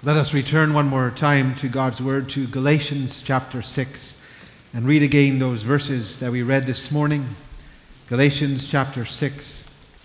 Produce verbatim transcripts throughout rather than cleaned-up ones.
Let us return one more time to God's Word, to Galatians chapter six, and read again those verses that we read this morning. Galatians chapter six.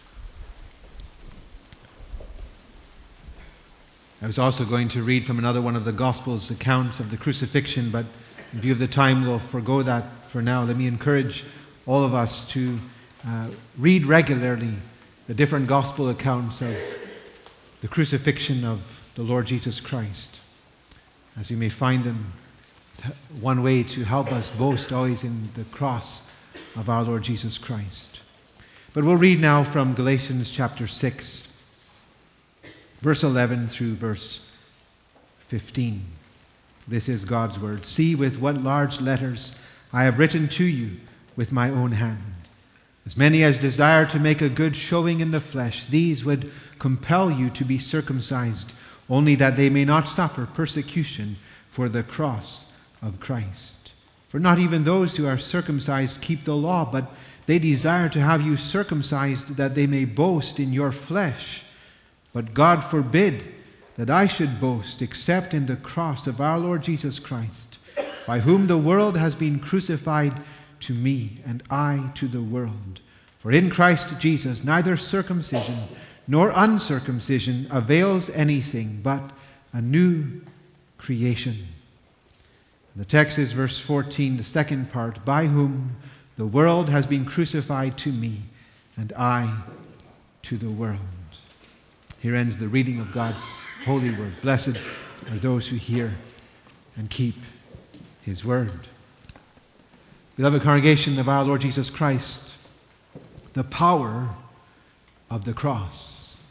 I was also going to read from another one of the Gospels' accounts of the crucifixion, but in view of the time, we'll forego that for now. Let me encourage all of us to uh, read regularly the different Gospel accounts of the crucifixion of the Lord Jesus Christ, as we may find them one way to help us boast always in the cross of our Lord Jesus Christ. But we'll read now from Galatians chapter six, verse eleven through verse fifteen. This is God's Word. See with what large letters I have written to you with my own hand. As many as desire to make a good showing in the flesh, these would compel you to be circumcised, only that they may not suffer persecution for the cross of Christ. For not even those who are circumcised keep the law, but they desire to have you circumcised that they may boast in your flesh. But God forbid that I should boast except in the cross of our Lord Jesus Christ, by whom the world has been crucified to me, and I to the world. For in Christ Jesus neither circumcision nor uncircumcision avails anything, but a new creation. The text is verse fourteen, the second part, by whom the world has been crucified to me, and I to the world. Here ends the reading of God's holy word. Blessed are those who hear and keep His word. Beloved congregation of our Lord Jesus Christ, the power of the cross.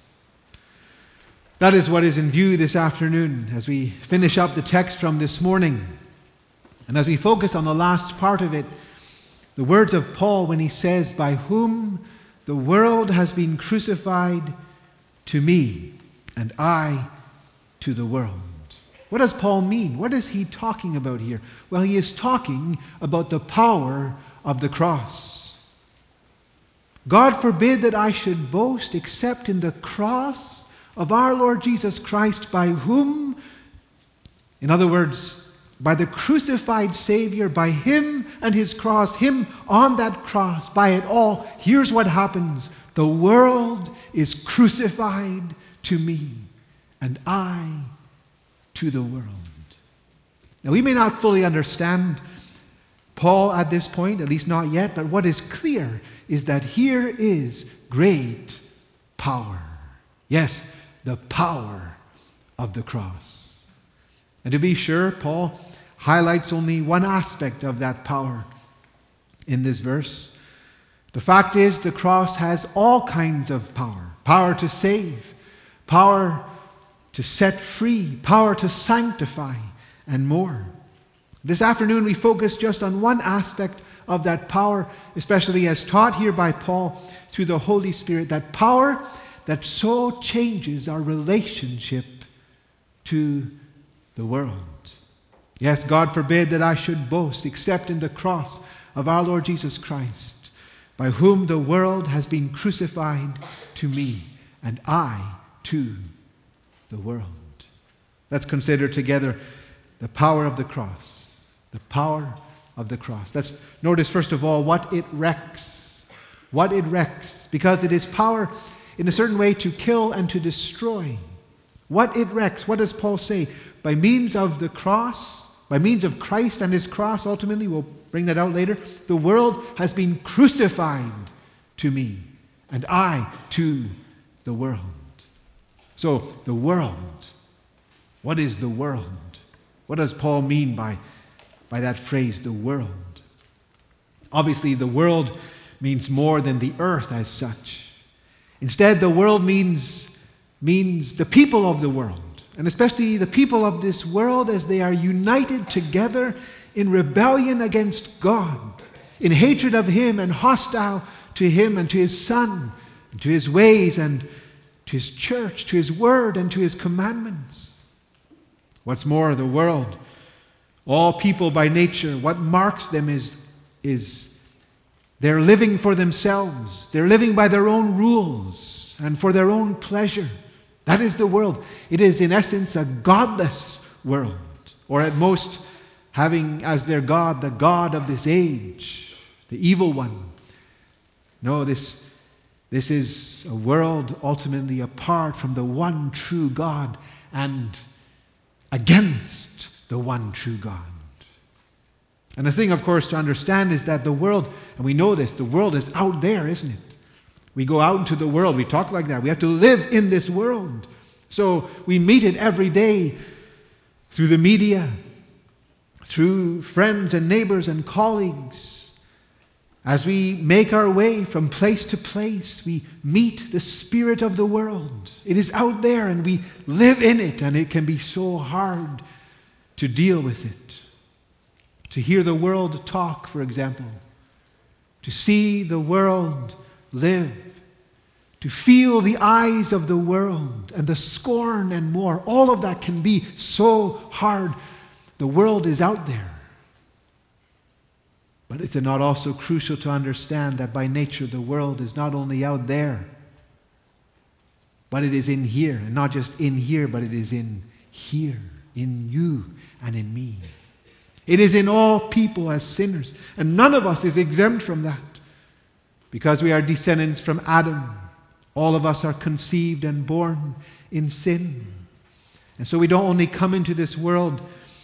That is what is in view this afternoon as we finish up the text from this morning. And as we focus on the last part of it, the words of Paul when he says, by whom the world has been crucified to me, and I to the world. What does Paul mean? What is he talking about here? Well, he is talking about the power of the cross. God forbid that I should boast except in the cross of our Lord Jesus Christ, by whom, in other words, by the crucified Savior, by Him and His cross, Him on that cross, by it all, here's what happens. The world is crucified to me, and I to the world. Now, we may not fully understand Paul at this point, at least not yet, but what is clear is that here is great power. Yes, the power of the cross. And to be sure, Paul highlights only one aspect of that power in this verse. The fact is, the cross has all kinds of power. Power to save, power to set free, power to sanctify, and more. This afternoon we focus just on one aspect of that power, especially as taught here by Paul through the Holy Spirit, that power that so changes our relationship to the world. Yes, God forbid that I should boast except in the cross of our Lord Jesus Christ, by whom the world has been crucified to me, and I to the world. Let's consider together the power of the cross. The power of the cross. Let's notice first of all what it wrecks. What it wrecks. Because it is power in a certain way to kill and to destroy. What it wrecks. What does Paul say? By means of the cross, by means of Christ and His cross, ultimately, we'll bring that out later, the world has been crucified to me, and I to the world. So, the world. What is the world? What does Paul mean by, by that phrase, the world? Obviously, the world means more than the earth as such. Instead, the world means, means the people of the world, and especially the people of this world as they are united together in rebellion against God, in hatred of Him and hostile to Him and to His Son, and to His ways and to His church, to His word and to His commandments. What's more, the world, all people by nature, what marks them is, is they're living for themselves. They're living by their own rules and for their own pleasure. That is the world. It is in essence a godless world, or at most having as their God the God of this age, the evil one. No, this, this is a world ultimately apart from the one true God and against the one true God. And the thing, of course, to understand is that the world, and we know this, the world is out there, isn't it? We go out into the world, we talk like that. We have to live in this world. So we meet it every day through the media, through friends and neighbors and colleagues. As we make our way from place to place, we meet the spirit of the world. It is out there and we live in it, and it can be so hard to deal with it. To hear the world talk, for example. To see the world live, to feel the eyes of the world and the scorn and more. All of that can be so hard. The world is out there. But is it not also crucial to understand that by nature the world is not only out there, but it is in here. And not just in here, but it is in here, in you and in me. It is in all people as sinners. And none of us is exempt from that. Because we are descendants from Adam, all of us are conceived and born in sin. And so we don't only come into this world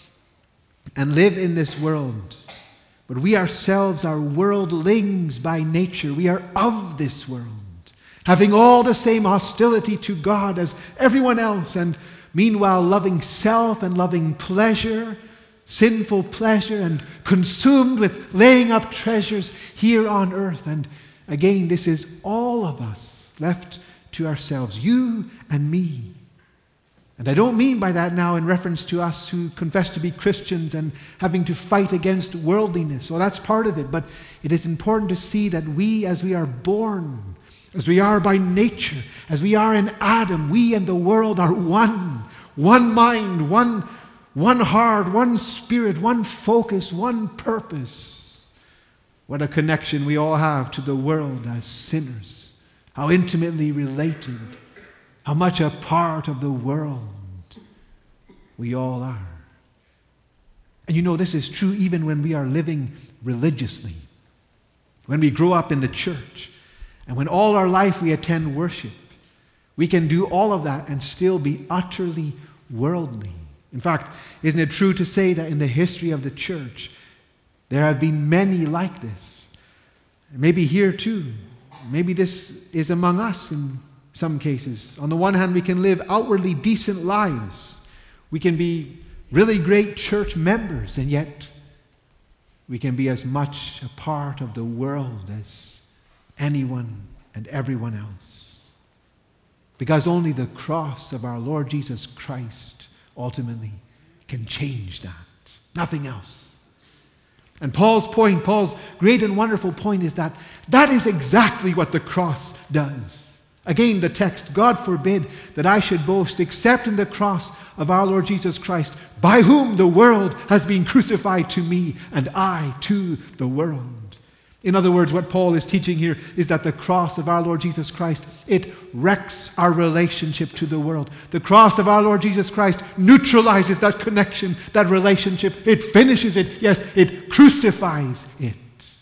and live in this world, but we ourselves are worldlings by nature. We are of this world, having all the same hostility to God as everyone else, and meanwhile loving self and loving pleasure, sinful pleasure, and consumed with laying up treasures here on earth. And again, this is all of us left to ourselves, you and me. And I don't mean by that now in reference to us who confess to be Christians and having to fight against worldliness. Well, that's part of it. But it is important to see that we, as we are born, as we are by nature, as we are in Adam, we and the world are one. One mind, one, one heart, one spirit, one focus, one purpose. What a connection we all have to the world as sinners. How intimately related, how much a part of the world we all are. And you know, this is true even when we are living religiously. When we grow up in the church, and when all our life we attend worship, we can do all of that and still be utterly worldly. In fact, isn't it true to say that in the history of the church, there have been many like this? Maybe here too. Maybe this is among us in some cases. On the one hand, we can live outwardly decent lives. We can be really great church members, and yet we can be as much a part of the world as anyone and everyone else. Because only the cross of our Lord Jesus Christ ultimately can change that. Nothing else. And Paul's point, Paul's great and wonderful point is that that is exactly what the cross does. Again, the text, God forbid that I should boast except in the cross of our Lord Jesus Christ, by whom the world has been crucified to me and I to the world. In other words, what Paul is teaching here is that the cross of our Lord Jesus Christ, it wrecks our relationship to the world. The cross of our Lord Jesus Christ neutralizes that connection, that relationship. It finishes it. Yes, it crucifies it.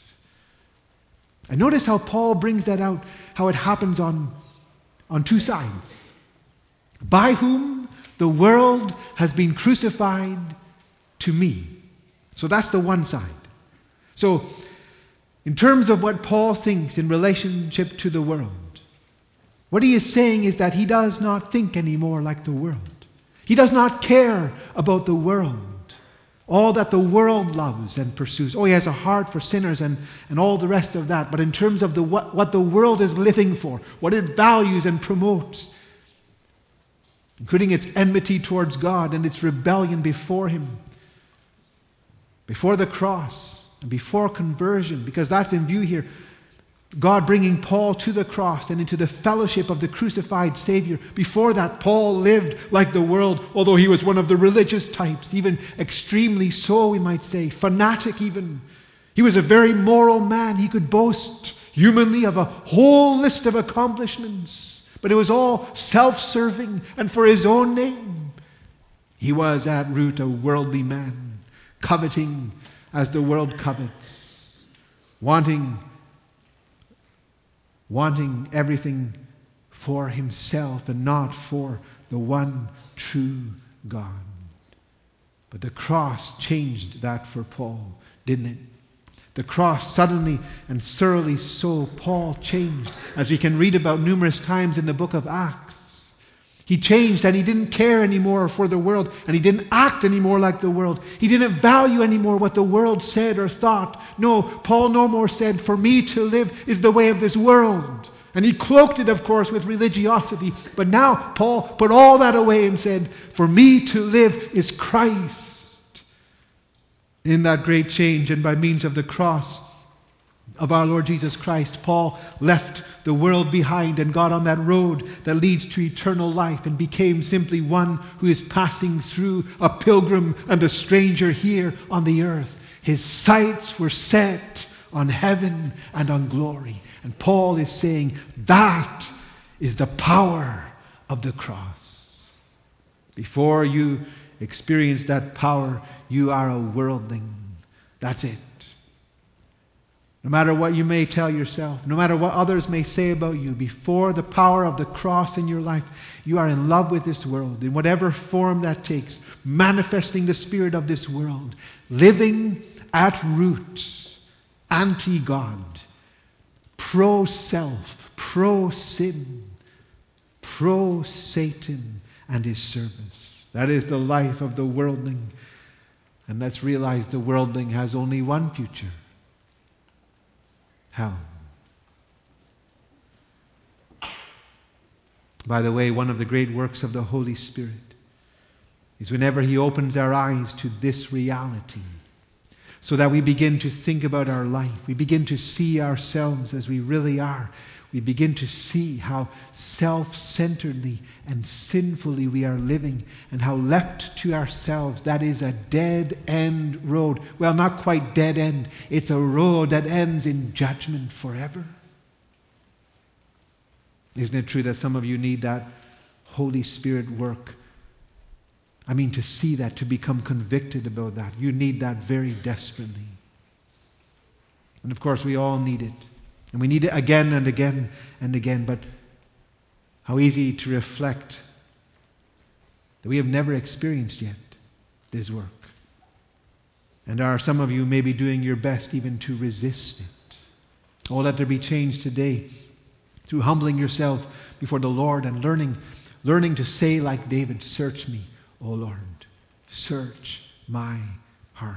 And notice how Paul brings that out, how it happens on, on two sides. By whom the world has been crucified to me. So that's the one side. So, in terms of what Paul thinks in relationship to the world, what he is saying is that he does not think anymore like the world. He does not care about the world, all that the world loves and pursues. Oh, he has a heart for sinners and, and all the rest of that. But in terms of the what, what the world is living for, what it values and promotes, including its enmity towards God and its rebellion before Him, before the cross, and before conversion, because that's in view here. God bringing Paul to the cross and into the fellowship of the crucified Savior. Before that, Paul lived like the world, although he was one of the religious types, even extremely so, we might say, fanatic even. He was a very moral man. He could boast humanly of a whole list of accomplishments. But it was all self-serving and for his own name. He was at root a worldly man, coveting as the world covets, wanting, wanting everything for himself and not for the one true God. But the cross changed that for Paul, didn't it? The cross suddenly and thoroughly so Paul changed, as we can read about numerous times in the book of Acts. He changed and he didn't care anymore for the world, and he didn't act anymore like the world. He didn't value anymore what the world said or thought. No, Paul no more said, "For me to live is the way of this world." And he cloaked it, of course, with religiosity. But now Paul put all that away and said, "For me to live is Christ." In that great change and by means of the cross of our Lord Jesus Christ, Paul left the world behind and got on that road that leads to eternal life and became simply one who is passing through, a pilgrim and a stranger here on the earth. His sights were set on heaven and on glory. And Paul is saying that is the power of the cross. Before you experience that power, you are a worldling. That's it. No matter what you may tell yourself, no matter what others may say about you, before the power of the cross in your life, you are in love with this world, in whatever form that takes, manifesting the spirit of this world, living at root, anti-God, pro-self, pro-sin, pro-Satan and his service. That is the life of the worldling. And let's realize the worldling has only one future: hell. By the way, one of the great works of the Holy Spirit is whenever He opens our eyes to this reality, so that we begin to think about our life, we begin to see ourselves as we really are. We begin to see how self-centeredly and sinfully we are living, and how left to ourselves, that is a dead-end road. Well, not quite dead-end. It's a road that ends in judgment forever. Isn't it true that some of you need that Holy Spirit work? I mean, to see that, to become convicted about that. You need that very desperately. And of course, we all need it. And we need it again and again and again. But how easy to reflect that we have never experienced yet this work. And are some of you maybe doing your best even to resist it. Oh, let there be change today through humbling yourself before the Lord and learning, learning to say like David, "Search me, O Lord, search my heart."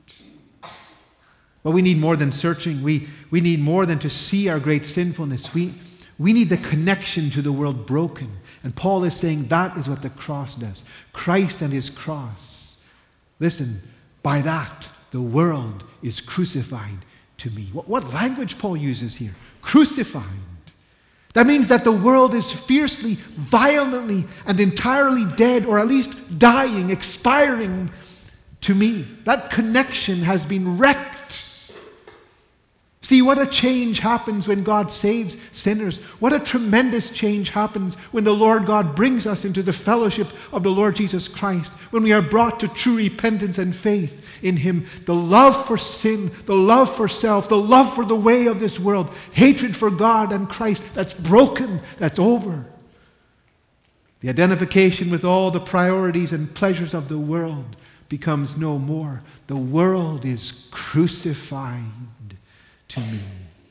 But we need more than searching. We, we need more than to see our great sinfulness. We, we need the connection to the world broken. And Paul is saying that is what the cross does. Christ and His cross. Listen, by that the world is crucified to me. What, what language Paul uses here? Crucified. That means that the world is fiercely, violently, and entirely dead, or at least dying, expiring to me. That connection has been wrecked. See, what a change happens when God saves sinners. What a tremendous change happens when the Lord God brings us into the fellowship of the Lord Jesus Christ. When we are brought to true repentance and faith in Him. The love for sin, the love for self, the love for the way of this world, hatred for God and Christ, that's broken, that's over. The identification with all the priorities and pleasures of the world becomes no more. The world is crucified to me.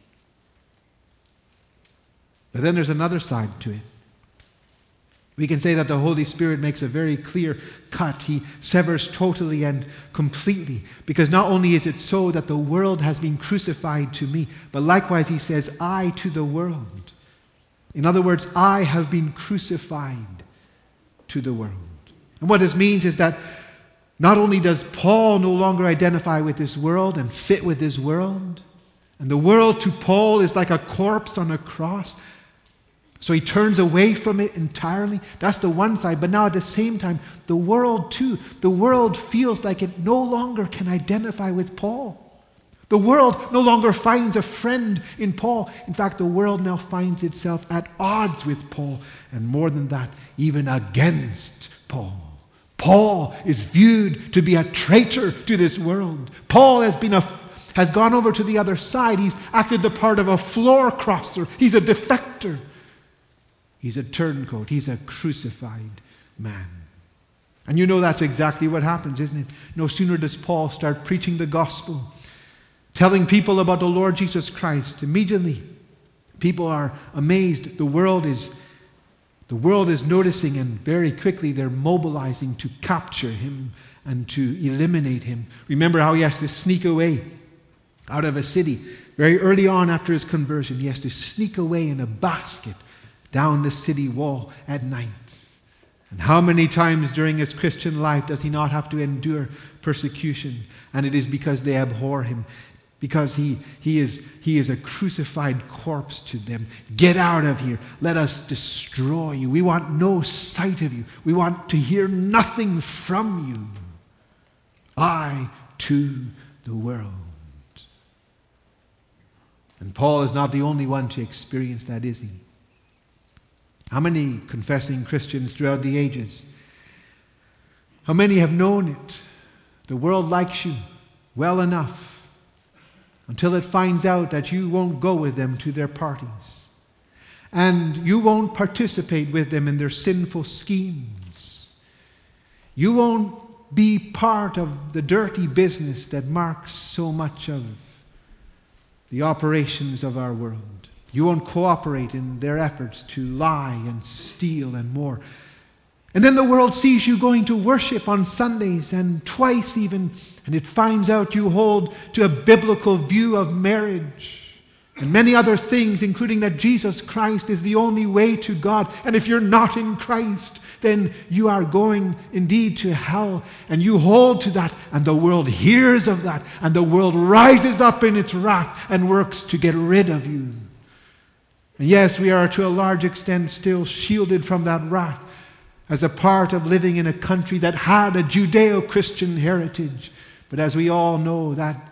But then there's another side to it. We can say that the Holy Spirit makes a very clear cut. He severs totally and completely. Because not only is it so that the world has been crucified to me, but likewise He says, I to the world. In other words, I have been crucified to the world. And what this means is that not only does Paul no longer identify with this world and fit with this world, and the world to Paul is like a corpse on a cross, so he turns away from it entirely. That's the one side. But now at the same time, the world too, the world feels like it no longer can identify with Paul. The world no longer finds a friend in Paul. In fact, the world now finds itself at odds with Paul, and more than that, even against Paul. Paul is viewed to be a traitor to this world. Paul has been a has gone over to the other side. He's acted the part of a floor crosser. He's a defector. He's a turncoat. He's a crucified man. And you know that's exactly what happens, isn't it? No sooner does Paul start preaching the gospel, telling people about the Lord Jesus Christ, immediately people are amazed. The world is the world is noticing, and very quickly they're mobilizing to capture him and to eliminate him. Remember how he has to sneak away out of a city. Very early on after his conversion, he has to sneak away in a basket down the city wall at night. And how many times during his Christian life does he not have to endure persecution? And it is because they abhor him. Because he, he, is, he is a crucified corpse to them. Get out of here. Let us destroy you. We want no sight of you. We want to hear nothing from you. I to the world. And Paul is not the only one to experience that, is he? How many confessing Christians throughout the ages? How many have known it? The world likes you well enough until it finds out that you won't go with them to their parties. And you won't participate with them in their sinful schemes. You won't be part of the dirty business that marks so much of the operations of our world. You won't cooperate in their efforts to lie and steal and more. And then the world sees you going to worship on Sundays, and twice even, and it finds out you hold to a biblical view of marriage and many other things, including that Jesus Christ is the only way to God. And if you're not in Christ, then you are going indeed to hell. And you hold to that, and the world hears of that, and the world rises up in its wrath and works to get rid of you. And yes, we are to a large extent still shielded from that wrath as a part of living in a country that had a Judeo-Christian heritage. But as we all know, that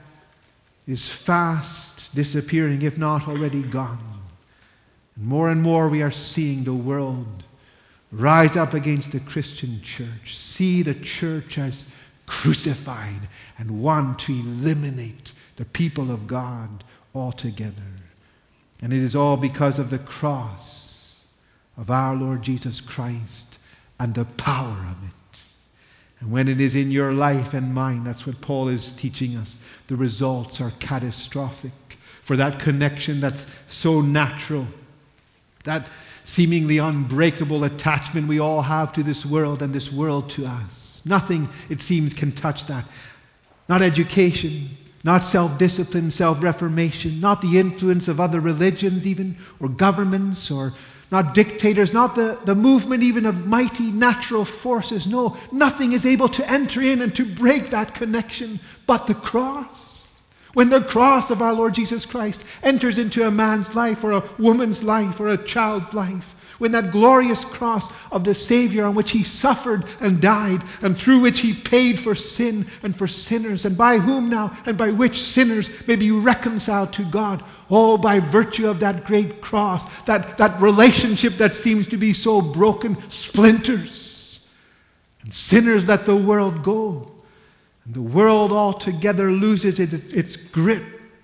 is fast disappearing, if not already gone. And more and more we are seeing the world rise up against the Christian church, see the church as crucified, and want to eliminate the people of God altogether. And it is all because of the cross of our Lord Jesus Christ and the power of it. And when it is in your life and mine, that's what Paul is teaching us, the results are catastrophic. For that connection that's so natural, that seemingly unbreakable attachment we all have to this world and this world to us. Nothing, it seems, can touch that. Not education, not self-discipline, self-reformation, not the influence of other religions even, or governments, or not dictators, not the, the movement even of mighty natural forces. No, nothing is able to enter in and to break that connection but the cross. When the cross of our Lord Jesus Christ enters into a man's life, or a woman's life, or a child's life, when that glorious cross of the Savior on which He suffered and died, and through which He paid for sin and for sinners, and by whom now and by which sinners may be reconciled to God, all by virtue of that great cross, that, that relationship that seems to be so broken, splinters, and sinners let the world go. And the world altogether loses its, its grip.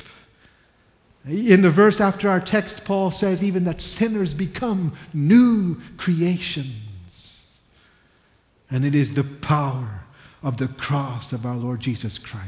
In the verse after our text, Paul says even that sinners become new creations. And it is the power of the cross of our Lord Jesus Christ.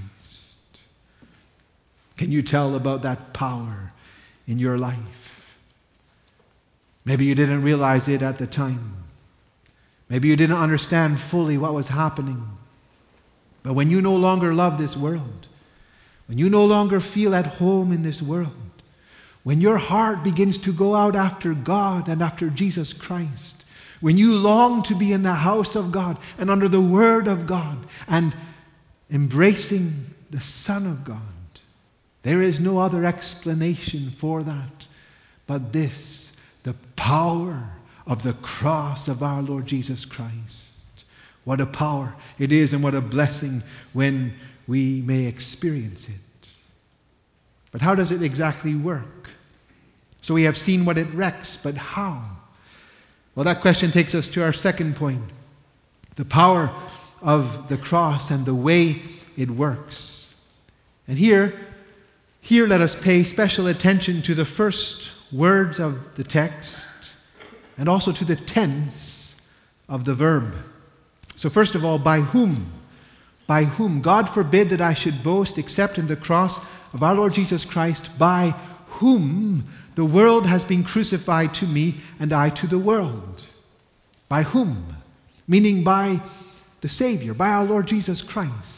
Can you tell about that power in your life? Maybe you didn't realize it at the time. Maybe you didn't understand fully what was happening. But when you no longer love this world, when you no longer feel at home in this world, when your heart begins to go out after God and after Jesus Christ, when you long to be in the house of God and under the Word of God and embracing the Son of God, there is no other explanation for that but this, the power of the cross of our Lord Jesus Christ. What a power it is, and what a blessing when we may experience it. But how does it exactly work? So we have seen what it wrecks, but how? Well, that question takes us to our second point. The power of the cross and the way it works. And here, here let us pay special attention to the first words of the text and also to the tense of the verb. So first of all, by whom? By whom? God forbid that I should boast except in the cross of our Lord Jesus Christ, by whom the world has been crucified to me and I to the world. By whom? Meaning by the Savior, by our Lord Jesus Christ.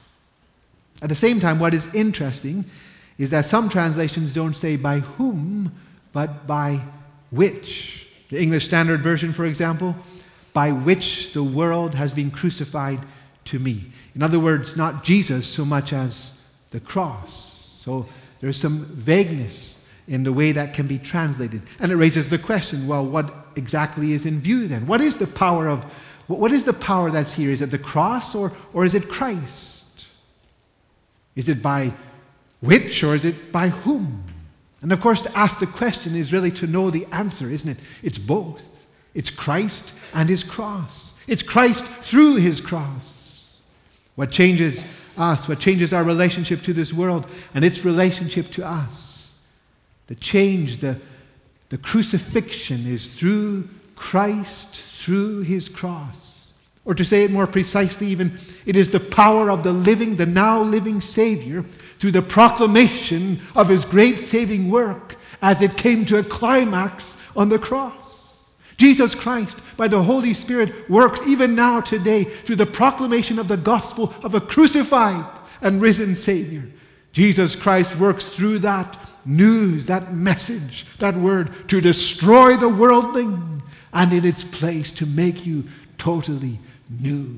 At the same time, what is interesting is that some translations don't say by whom, but by which. The English Standard Version, for example, by which the world has been crucified to me. In other words, not Jesus so much as the cross. So there's some vagueness in the way that can be translated. And it raises the question, well, what exactly is in view then? What is the power of, what is the power that's here? Is it the cross or, or is it Christ? Is it by which or is it by whom? And of course, to ask the question is really to know the answer, isn't it? It's both. It's Christ and His cross. It's Christ through His cross. What changes us, what changes our relationship to this world and its relationship to us. The change, the, the crucifixion is through Christ, through His cross. Or to say it more precisely even, it is the power of the living, the now living Savior through the proclamation of His great saving work as it came to a climax on the cross. Jesus Christ, by the Holy Spirit, works even now today through the proclamation of the gospel of a crucified and risen Savior. Jesus Christ works through that news, that message, that word, to destroy the worldling and in its place to make you totally new.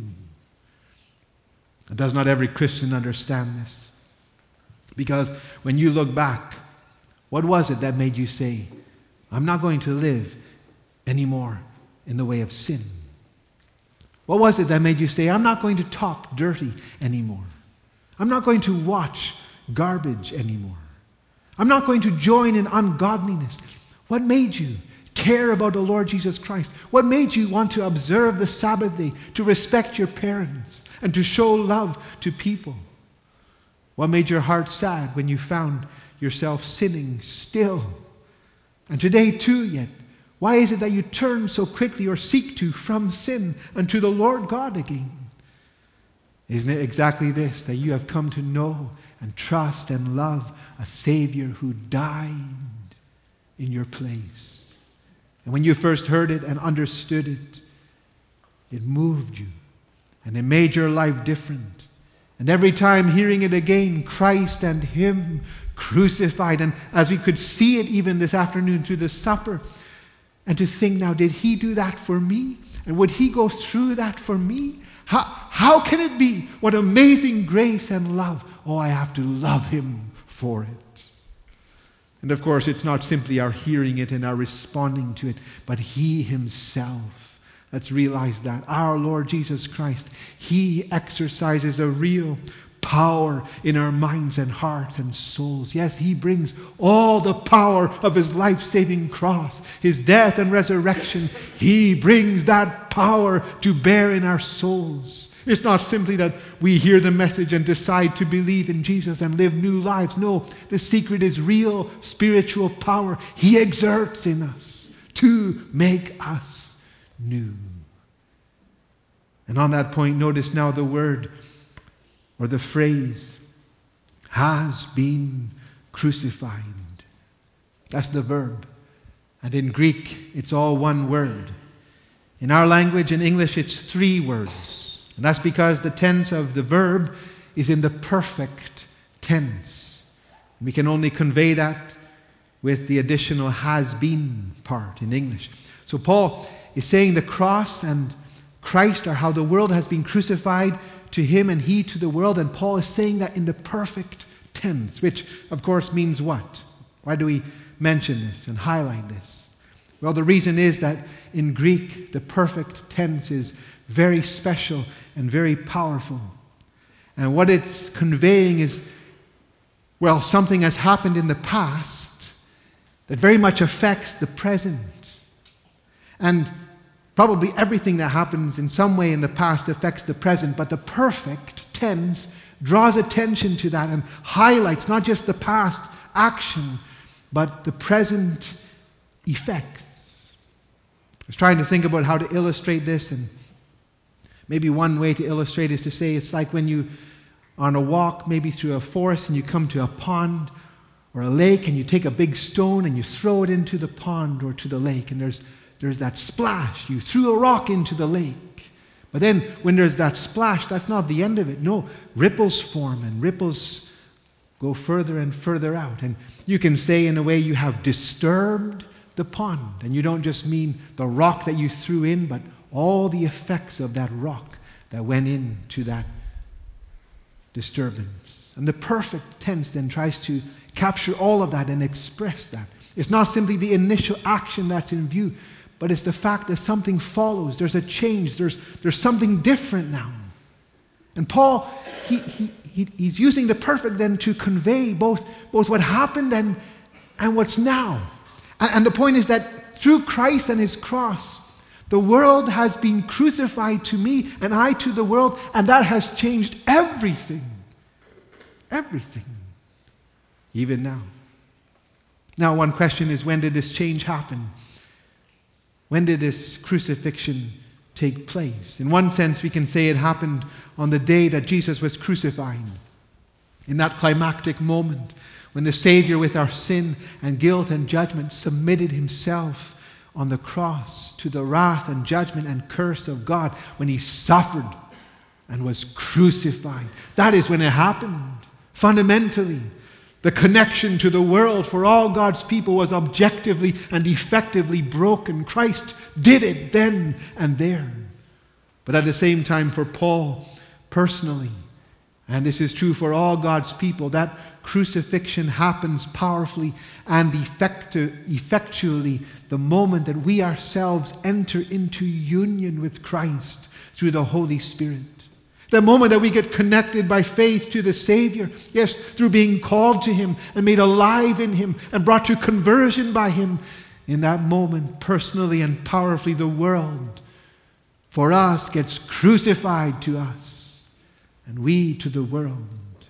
And does not every Christian understand this? Because when you look back, what was it that made you say, I'm not going to live anymore in the way of sin? What was it that made you say, I'm not going to talk dirty anymore? I'm not going to watch garbage anymore. I'm not going to join in ungodliness. What made you care about the Lord Jesus Christ? What made you want to observe the Sabbath day, to respect your parents, and to show love to people? What made your heart sad when you found yourself sinning still? And today too yet, why is it that you turn so quickly or seek to from sin unto the Lord God again? Isn't it exactly this, that you have come to know and trust and love a Savior who died in your place? And when you first heard it and understood it, it moved you and it made your life different. And every time hearing it again, Christ and Him crucified. And as we could see it even this afternoon through the supper, and to think now, did He do that for me? And would He go through that for me? How, how can it be? What amazing grace and love. Oh, I have to love Him for it. And of course, it's not simply our hearing it and our responding to it, but He Himself. Let's realize that. Our Lord Jesus Christ, He exercises a real power in our minds and hearts and souls. Yes, He brings all the power of His life-saving cross, His death and resurrection. He brings that power to bear in our souls. It's not simply that we hear the message and decide to believe in Jesus and live new lives. No, the secret is real spiritual power He exerts in us to make us new. And on that point, notice now the word or the phrase, has been crucified. That's the verb. And in Greek, it's all one word. In our language, in English, it's three words. And that's because the tense of the verb is in the perfect tense. We can only convey that with the additional has been part in English. So Paul is saying the cross and Christ are how the world has been crucified to Him and He to the world. And Paul is saying that in the perfect tense, which of course means what? Why do we mention this and highlight this? Well, the reason is that in Greek, the perfect tense is very special and very powerful. And what it's conveying is well, something has happened in the past that very much affects the present. And probably everything that happens in some way in the past affects the present, but the perfect tense draws attention to that and highlights not just the past action, but the present effects. I was trying to think about how to illustrate this, and maybe one way to illustrate is to say it's like when you are on a walk, maybe through a forest, and you come to a pond or a lake, and you take a big stone and you throw it into the pond or to the lake, and there's there's that splash. You threw a rock into the lake. But then when there's that splash, that's not the end of it. No, ripples form, and ripples go further and further out. And you can say in a way you have disturbed the pond. And you don't just mean the rock that you threw in, but all the effects of that rock that went into that disturbance. And the perfect tense then tries to capture all of that and express that. It's not simply the initial action that's in view, but it's the fact that something follows. There's a change. There's, there's something different now. And Paul, he, he, he, he's using the perfect then to convey both, both what happened and, and what's now. And, and the point is that through Christ and his cross, the world has been crucified to me and I to the world, and that has changed everything. Everything. Even now. Now, one question is, when did this change happen? When did this crucifixion take place? In one sense, we can say it happened on the day that Jesus was crucified. In that climactic moment, when the Savior, with our sin and guilt and judgment, submitted himself on the cross to the wrath and judgment and curse of God, when he suffered and was crucified. That is when it happened. Fundamentally, the connection to the world for all God's people was objectively and effectively broken. Christ did it then and there. But at the same time, for Paul personally, and this is true for all God's people, that crucifixion happens powerfully and effectu- effectually the moment that we ourselves enter into union with Christ through the Holy Spirit. The moment that we get connected by faith to the Savior, yes, through being called to him and made alive in him and brought to conversion by him, in that moment, personally and powerfully, the world for us gets crucified to us, and we to the world.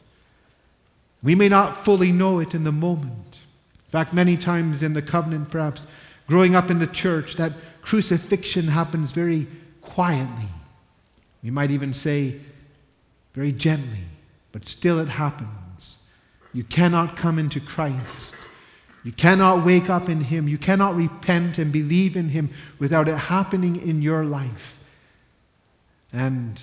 We may not fully know it in the moment. In fact, many times in the covenant, perhaps, growing up in the church, that crucifixion happens very quietly. We might even say very gently, but still it happens. You cannot come into Christ. You cannot wake up in him. You cannot repent and believe in him without it happening in your life. And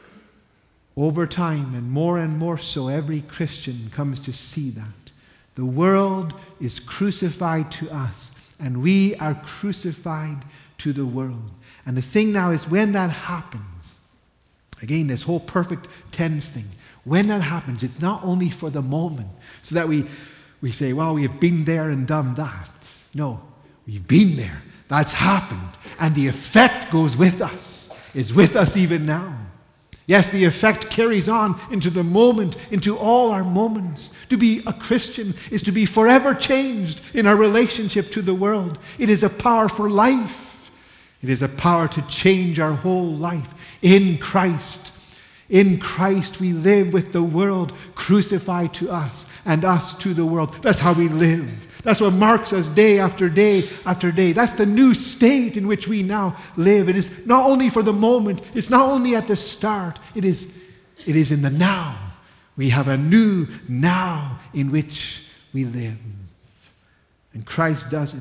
over time, and more and more so, every Christian comes to see that. The world is crucified to us, and we are crucified to the world. And the thing now is, when that happens, again, this whole perfect tense thing, when that happens, it's not only for the moment, so that we, we say, well, we have been there and done that. No, we've been there. That's happened. And the effect goes with us, is with us even now. Yes, the effect carries on into the moment, into all our moments. To be a Christian is to be forever changed in our relationship to the world. It is a power for life. It is a power to change our whole life in Christ. In Christ we live with the world crucified to us and us to the world. That's how we live. That's what marks us day after day after day. That's the new state in which we now live. It is not only for the moment. It's not only at the start. It is, it is in the now. We have a new now in which we live. And Christ does it.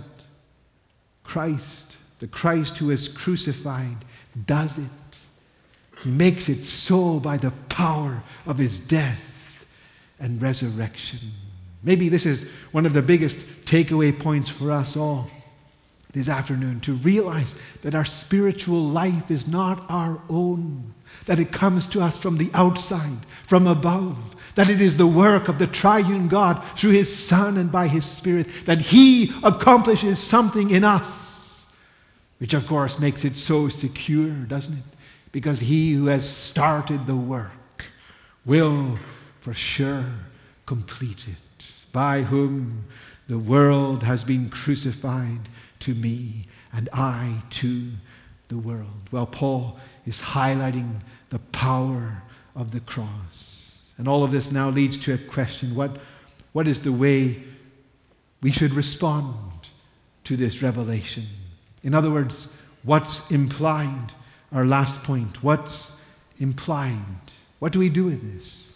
Christ, the Christ who is crucified, does it. He makes it so by the power of his death and resurrection. Maybe this is one of the biggest takeaway points for us all this afternoon, to realize that our spiritual life is not our own, that it comes to us from the outside, from above, that it is the work of the triune God through his Son and by his Spirit, that he accomplishes something in us, which of course makes it so secure, doesn't it? Because he who has started the work will for sure completed, by whom the world has been crucified to me, and I to the world. Well, Paul is highlighting the power of the cross. And all of this now leads to a question. What, what is the way we should respond to this revelation? In other words, what's implied? Our last point. What's implied? What do we do with this?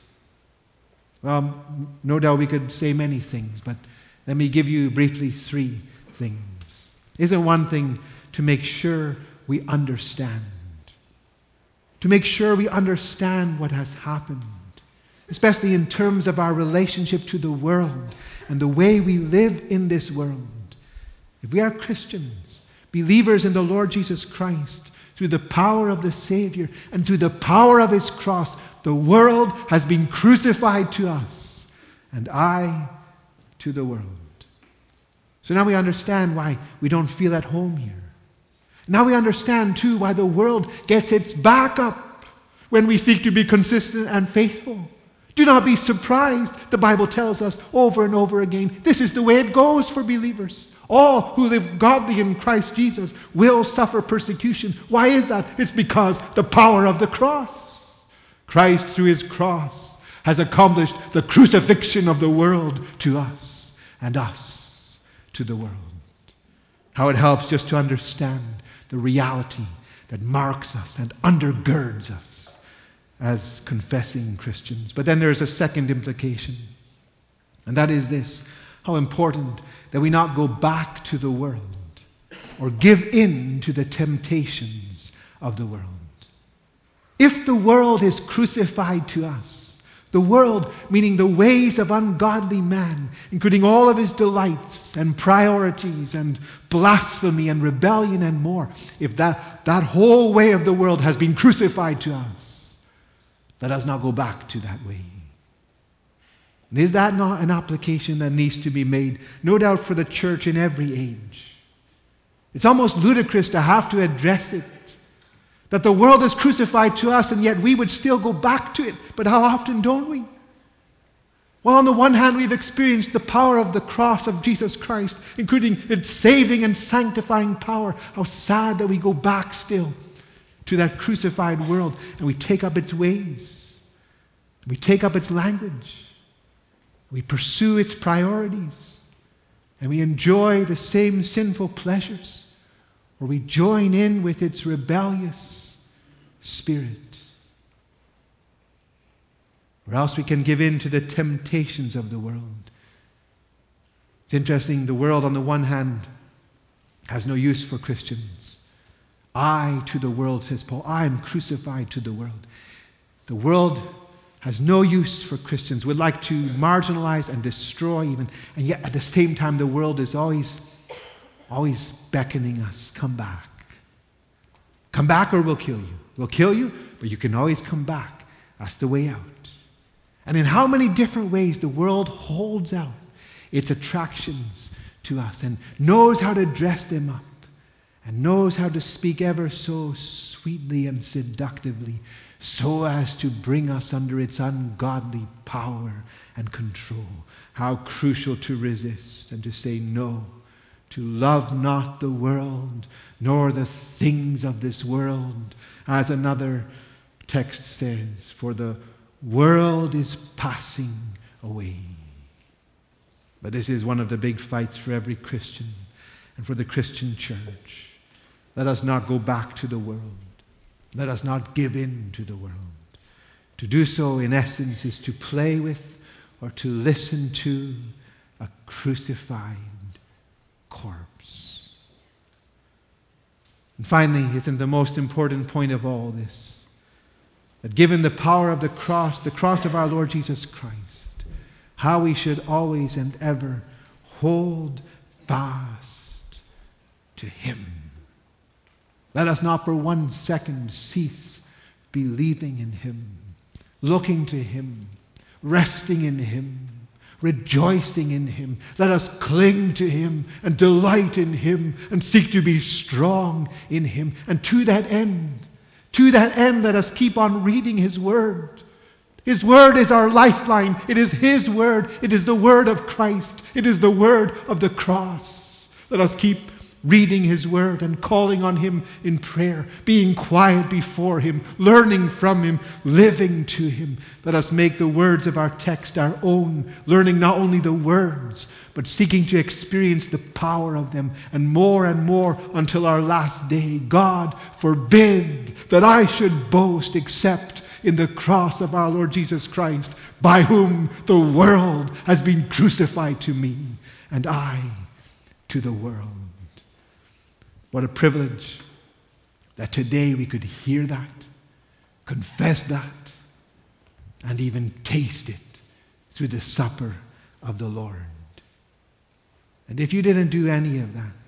Well, no doubt we could say many things, but let me give you briefly three things. Isn't one thing to make sure we understand? To make sure we understand what has happened, especially in terms of our relationship to the world and the way we live in this world. If we are Christians, believers in the Lord Jesus Christ, through the power of the Savior and through the power of His cross, the world has been crucified to us, and I to the world. So now we understand why we don't feel at home here. Now we understand too why the world gets its back up when we seek to be consistent and faithful. Do not be surprised. The Bible tells us over and over again, this is the way it goes for believers. All who live godly in Christ Jesus will suffer persecution. Why is that? It's because the power of the cross. Christ, through His cross, has accomplished the crucifixion of the world to us, and us to the world. How it helps just to understand the reality that marks us and undergirds us as confessing Christians. But then there's a second implication, and that is this: how important that we not go back to the world or give in to the temptations of the world. If the world is crucified to us, the world, meaning the ways of ungodly man, including all of his delights and priorities and blasphemy and rebellion and more, if that, that whole way of the world has been crucified to us, let us not go back to that way. And is that not an application that needs to be made, no doubt, for the church in every age? It's almost ludicrous to have to address it, that the world is crucified to us and yet we would still go back to it. But how often don't we? Well, on the one hand, we've experienced the power of the cross of Jesus Christ, including its saving and sanctifying power. How sad that we go back still to that crucified world and we take up its ways. We take up its language. We pursue its priorities. And we enjoy the same sinful pleasures. Or we join in with its rebellious spirit. Or else we can give in to the temptations of the world. It's interesting, the world on the one hand has no use for Christians. I to the world, says Paul, I am crucified to the world. The world has no use for Christians, would like to marginalize and destroy even, and yet at the same time the world is always Always beckoning us, come back. Come back or we'll kill you. We'll kill you, but you can always come back. That's the way out. And in how many different ways the world holds out its attractions to us and knows how to dress them up and knows how to speak ever so sweetly and seductively so as to bring us under its ungodly power and control. How crucial to resist and to say no. To love not the world, nor the things of this world. As another text says, for the world is passing away. But this is one of the big fights for every Christian and for the Christian church. Let us not go back to the world. Let us not give in to the world. To do so, in essence, is to play with or to listen to a crucified corpse. And finally, isn't the most important point of all this, that given the power of the cross, the cross of our Lord Jesus Christ, how we should always and ever hold fast to Him. Let us not for one second cease believing in Him, looking to Him, resting in Him, rejoicing in Him. Let us cling to Him and delight in Him and seek to be strong in Him. And to that end, to that end, let us keep on reading His Word. His word is our lifeline. It is His word. It is the word of Christ. It is the word of the cross. Let us keep reading His word and calling on Him in prayer, being quiet before Him, learning from Him, living to Him. Let us make the words of our text our own, learning not only the words, but seeking to experience the power of them, and more and more until our last day. God forbid that I should boast except in the cross of our Lord Jesus Christ, by whom the world has been crucified to me, and I to the world. What a privilege that today we could hear that, confess that, and even taste it through the supper of the Lord. And if you didn't do any of that,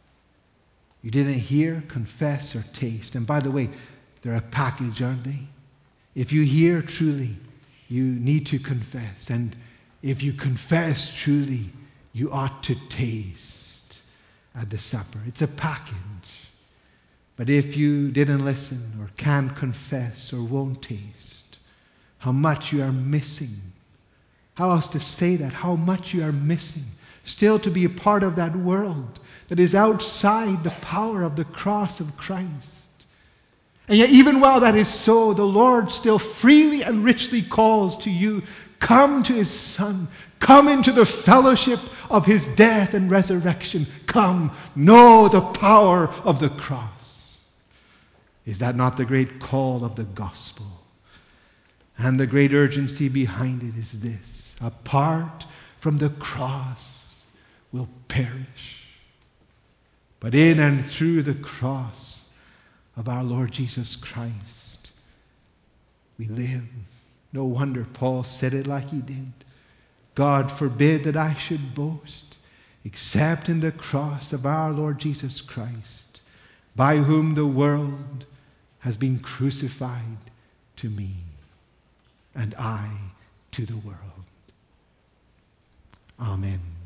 you didn't hear, confess, or taste. And by the way, they're a package, aren't they? If you hear truly, you need to confess. And if you confess truly, you ought to taste at the supper. It's a package. But if you didn't listen or can't confess or won't taste, how much you are missing. How else to say that? How much you are missing. Still to be a part of that world that is outside the power of the cross of Christ. And yet even while that is so, the Lord still freely and richly calls to you, come to His Son. Come into the fellowship of His death and resurrection. Come, know the power of the cross. Is that not the great call of the gospel? And the great urgency behind it is this: apart from the cross will perish. But in and through the cross of our Lord Jesus Christ, we live. No wonder Paul said it like he did. God forbid that I should boast except in the cross of our Lord Jesus Christ, by whom the world has been crucified to me, and I to the world. Amen.